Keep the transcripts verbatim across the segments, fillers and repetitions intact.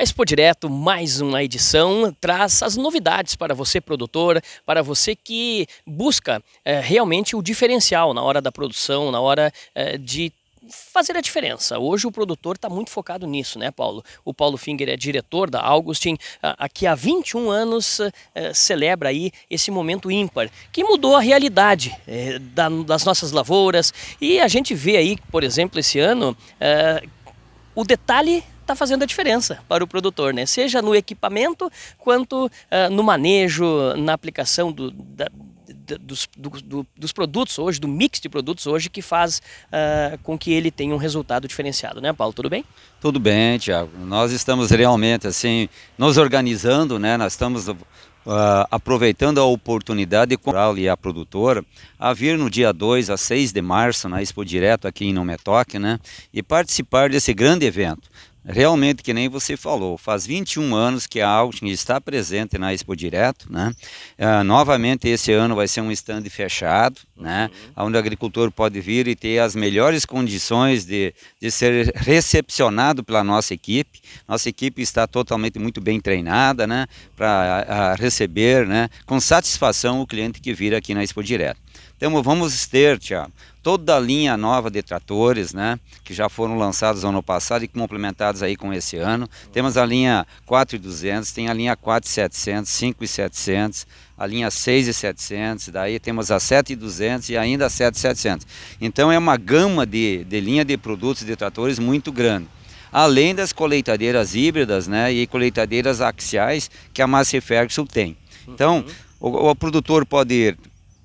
A Expo Direto, mais uma edição, traz as novidades para você, produtor, para você que busca é, realmente o diferencial na hora da produção, na hora é, de fazer a diferença. Hoje o produtor está muito focado nisso, né, Paulo? O Paulo Finger é diretor da Augustin, aqui há vinte e um anos eh, celebra aí esse momento ímpar, que mudou a realidade eh, da, das nossas lavouras, e a gente vê aí, por exemplo, esse ano, eh, o detalhe está fazendo a diferença para o produtor, né? Seja no equipamento, quanto uh, no manejo, na aplicação do, da, dos, do, do, dos produtos hoje, do mix de produtos hoje, que faz uh, com que ele tenha um resultado diferenciado, né, Paulo? Tudo bem? Tudo bem, Thiago. Nós estamos realmente assim, nos organizando, né? Nós estamos uh, aproveitando a oportunidade de comprar e a produtora a vir no dia dois a seis de março na Expo Direto aqui em Numetoc, né? E participar desse grande evento. Realmente, que nem você falou, faz vinte e um anos que a Augustin está presente na Expo Direto, né? Uh, novamente esse ano vai ser um stand fechado, né? Uhum. Onde o agricultor pode vir e ter as melhores condições de, de ser recepcionado pela nossa equipe. Nossa equipe está totalmente muito bem treinada, né? Para receber, né, com satisfação o cliente que vir aqui na Expo Direto. Então vamos ter, Thiago, toda a linha nova de tratores, né, que já foram lançados no ano passado e complementados aí com esse ano. Temos a linha quatro mil e duzentos, tem a linha quatro mil e setecentos, cinco mil e setecentos, a linha seis mil e setecentos, daí temos a sete mil e duzentos e ainda a sete mil e setecentos. Então é uma gama de, de linha de produtos de tratores muito grande. Além das colheitadeiras híbridas, né, e colheitadeiras axiais que a Massey Ferguson tem. Então, o, o produtor pode ir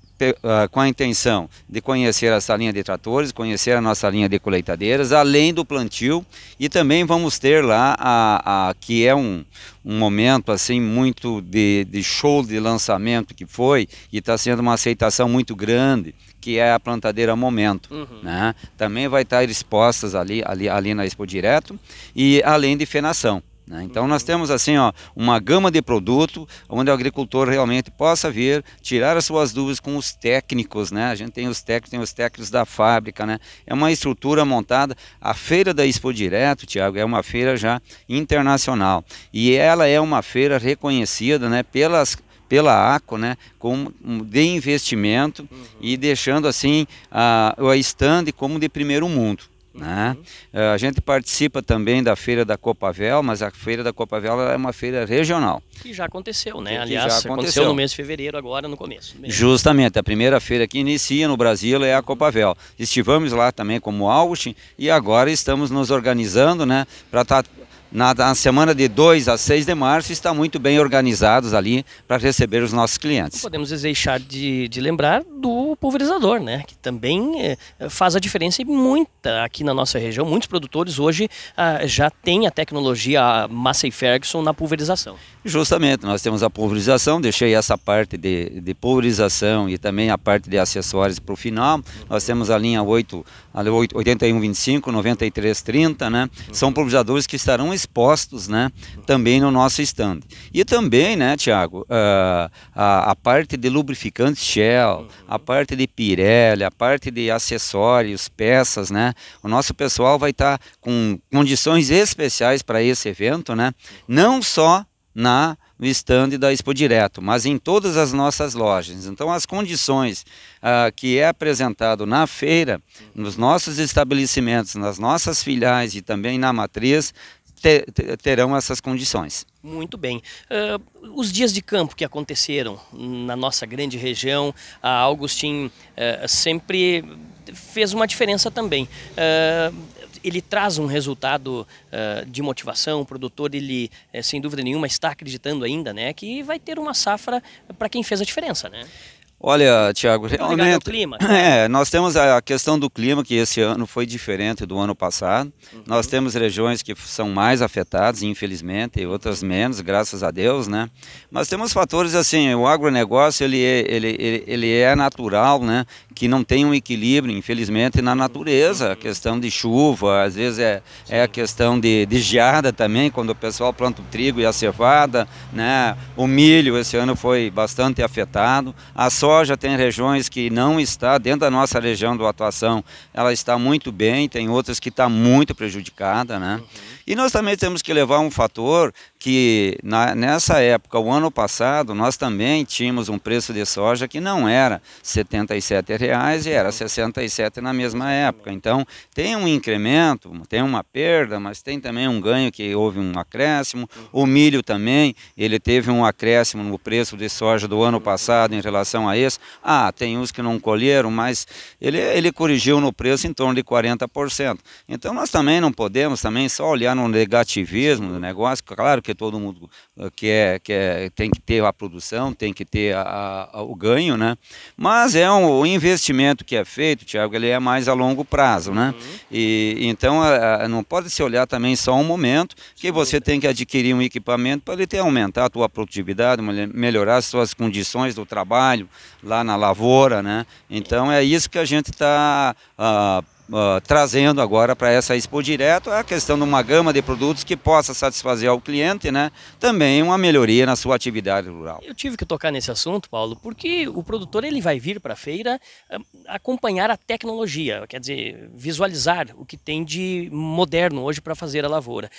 Uh, com a intenção de conhecer essa linha de tratores, conhecer a nossa linha de colheitadeiras, além do plantio, e também vamos ter lá a, a que é um, um momento assim muito de, de show de lançamento que foi, e está sendo uma aceitação muito grande, que é a plantadeira Momento, uhum. né? Também vai estar expostas ali, ali, ali na Expo Direto, e além de fenação. Então nós temos assim, ó, uma gama de produto onde o agricultor realmente possa vir, tirar as suas dúvidas com os técnicos, né? A gente tem os técnicos, tem os técnicos da fábrica, né? É uma estrutura montada. A feira da Expo Direto, Thiago, é uma feira já internacional, e ela é uma feira reconhecida, né, pelas pela ACO, né, como de investimento, uhum. e deixando assim a, a stand como de primeiro mundo. Né? Uhum. A gente participa também da feira da Copavel, mas a feira da Copavel é uma feira regional. Que já aconteceu, né? Que Aliás, já aconteceu. aconteceu no mês de fevereiro, agora no começo. Mesmo. Justamente, a primeira feira que inicia no Brasil é a Copavel. Estivemos lá também como Augustin e agora estamos nos organizando, né, para estar Na, na semana de dois a seis de março, está muito bem organizados ali para receber os nossos clientes. Não podemos deixar de, de lembrar do pulverizador, né? Que também é, faz a diferença e muita aqui na nossa região. Muitos produtores hoje ah, já têm a tecnologia Massey Ferguson na pulverização. Justamente, nós temos a pulverização, deixei essa parte de, de pulverização e também a parte de acessórios para o final. Nós temos a linha oito, a oitenta e um vinte e cinco, noventa e três trinta, né? São pulverizadores que estarão expostos, né, também no nosso stand. E também, né, Thiago, uh, a, a parte de lubrificantes Shell, a parte de Pirelli, a parte de acessórios, peças, né? O nosso pessoal vai estar tá com condições especiais para esse evento, né? Não só na no stand da Expo Direto, mas em todas as nossas lojas. Então as condições uh, que é apresentado na feira, nos nossos estabelecimentos, nas nossas filiais e também na matriz, Ter, terão essas condições. Muito bem. Uh, os dias de campo que aconteceram na nossa grande região, a Augustin uh, sempre fez uma diferença também. Uh, ele traz um resultado uh, de motivação, o produtor, ele, uh, sem dúvida nenhuma, está acreditando ainda, né, que vai ter uma safra para quem fez a diferença, né? Olha, Thiago, realmente, ao clima, é, nós temos a questão do clima, que esse ano foi diferente do ano passado. Uhum. Nós temos regiões que são mais afetadas, infelizmente, e outras menos, graças a Deus, né? Mas temos fatores assim, o agronegócio, ele é, ele, ele, ele é natural, né? Que não tem um equilíbrio, infelizmente, na natureza. A questão de chuva, às vezes é, é a questão de, de geada também, quando o pessoal planta o trigo e a cevada, né? O milho esse ano foi bastante afetado. A soja soja tem regiões que não está, dentro da nossa região de atuação, ela está muito bem, tem outras que está muito prejudicada, né? Uhum. E nós também temos que levar um fator que na, nessa época, o ano passado, nós também tínhamos um preço de soja que não era setenta e sete reais e era sessenta e sete na mesma época. Então, tem um incremento, tem uma perda, mas tem também um ganho que houve um acréscimo. O milho também, ele teve um acréscimo no preço de soja do ano passado em relação a esse. Ah, tem uns que não colheram, mas ele, ele corrigiu no preço em torno de quarenta por cento. Então, nós também não podemos também só olhar no negativismo do negócio. Claro que todo mundo quer, quer, tem que ter a produção, tem que ter a, a, o ganho, né? Mas é um, o investimento que é feito, Tiago, ele é mais a longo prazo, né? Uhum. E, então a, a, não pode se olhar também só um momento que você tem que adquirir um equipamento para ele ter aumentar a tua produtividade, melhorar as suas condições do trabalho lá na lavoura, né? Então é isso que a gente está uh, Uh, trazendo agora para essa Expo Direto a questão de uma gama de produtos que possa satisfazer ao cliente, né? Também uma melhoria na sua atividade rural. Eu tive que tocar nesse assunto, Paulo, porque o produtor ele vai vir para a feira uh, acompanhar a tecnologia, quer dizer, visualizar o que tem de moderno hoje para fazer a lavoura.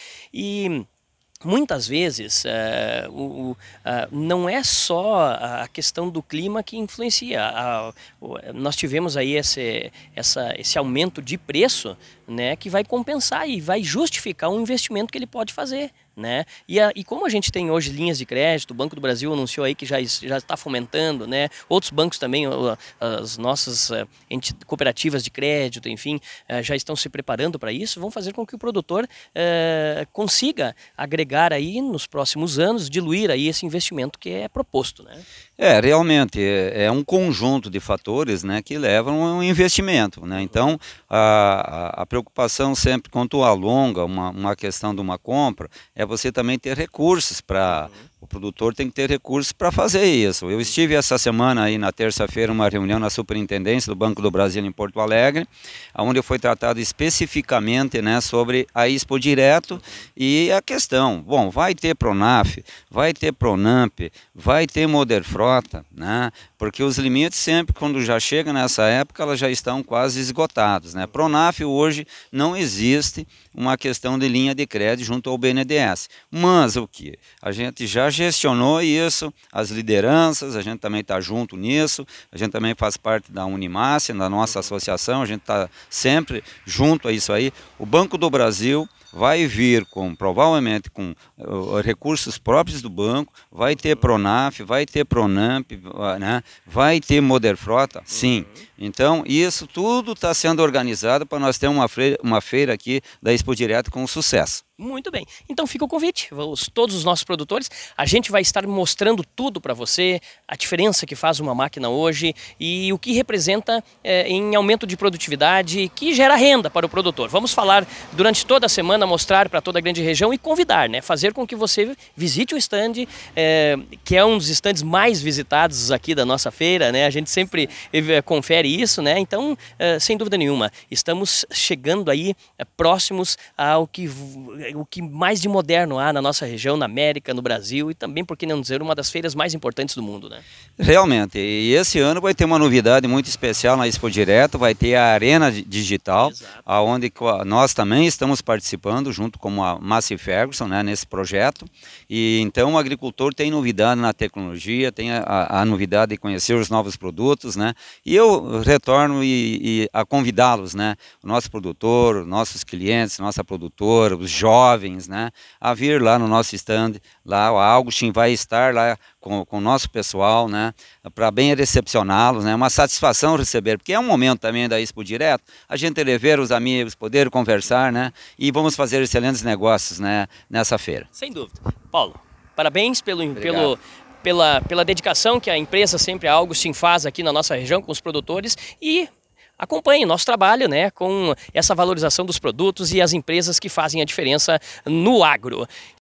E muitas vezes uh, o, uh, não é só a questão do clima que influencia. A, o, nós tivemos aí esse, essa, esse aumento de preço, né, que vai compensar e vai justificar um investimento que ele pode fazer. Né? E, a, e como a gente tem hoje linhas de crédito, o Banco do Brasil anunciou aí que já, já está fomentando, né? Outros bancos também, as nossas uh, cooperativas de crédito, enfim, uh, já estão se preparando para isso, vão fazer com que o produtor uh, consiga agregar aí nos próximos anos, diluir aí esse investimento que é proposto. Né? É, realmente, é, é um conjunto de fatores, né, que levam a um investimento. Né? Então, a, a preocupação sempre quanto alonga uma, uma questão de uma compra é você também ter recursos para... Uhum. O produtor tem que ter recursos para fazer isso. Eu estive essa semana aí na terça-feira uma reunião na Superintendência do Banco do Brasil em Porto Alegre, onde foi tratado especificamente, né, sobre a Expo Direto e a questão, bom, vai ter Pronaf, vai ter Pronamp, vai ter Moderfrota, né, porque os limites sempre, quando já chega nessa época, elas já estão quase esgotados, né. Pronaf hoje não existe uma questão de linha de crédito junto ao B N D E S, mas o que? A gente já gestionou isso, as lideranças, a gente também está junto nisso, a gente também faz parte da Unimácia, da nossa associação, a gente está sempre junto a isso aí. O Banco do Brasil vai vir com, provavelmente com uh, recursos próprios do banco, vai ter Pronaf, vai ter Pronamp, uh, né? Vai ter Moderfrota, sim. Então, isso tudo está sendo organizado para nós ter uma feira, uma feira aqui da Expo Direto com sucesso. Muito bem. Então fica o convite, os, todos os nossos produtores, a gente vai estar mostrando tudo para você, a diferença que faz uma máquina hoje e o que representa é, em aumento de produtividade, que gera renda para o produtor. Vamos falar durante toda a semana, mostrar para toda a grande região e convidar, né? Fazer com que você visite o stand, é, que é um dos stands mais visitados aqui da nossa feira, né? A gente sempre é, confere isso, né? Então, é, sem dúvida nenhuma, estamos chegando aí é, próximos ao que... o que mais de moderno há na nossa região, na América, no Brasil e também, por que não dizer, uma das feiras mais importantes do mundo, né? Realmente, e esse ano vai ter uma novidade muito especial na Expo Direto, vai ter a Arena Digital, onde nós também estamos participando junto com a Massey Ferguson, né, nesse projeto, e então o agricultor tem novidade na tecnologia, tem a, a novidade de conhecer os novos produtos, né, e eu retorno e, e a convidá-los, né, o nosso produtor, nossos clientes, nossa produtora, os jovens, jovens, né, a vir lá no nosso stand, lá o Augustin vai estar lá com, com o nosso pessoal, né, para bem recepcioná-los, né, uma satisfação receber, porque é um momento também da Expo Direto, a gente rever os amigos, poder conversar, né, e vamos fazer excelentes negócios, né, nessa feira. Sem dúvida. Paulo, parabéns pelo, pelo, pela, pela dedicação que a empresa sempre a Augustin faz aqui na nossa região com os produtores e acompanhe nosso trabalho, né, com essa valorização dos produtos e as empresas que fazem a diferença no agro.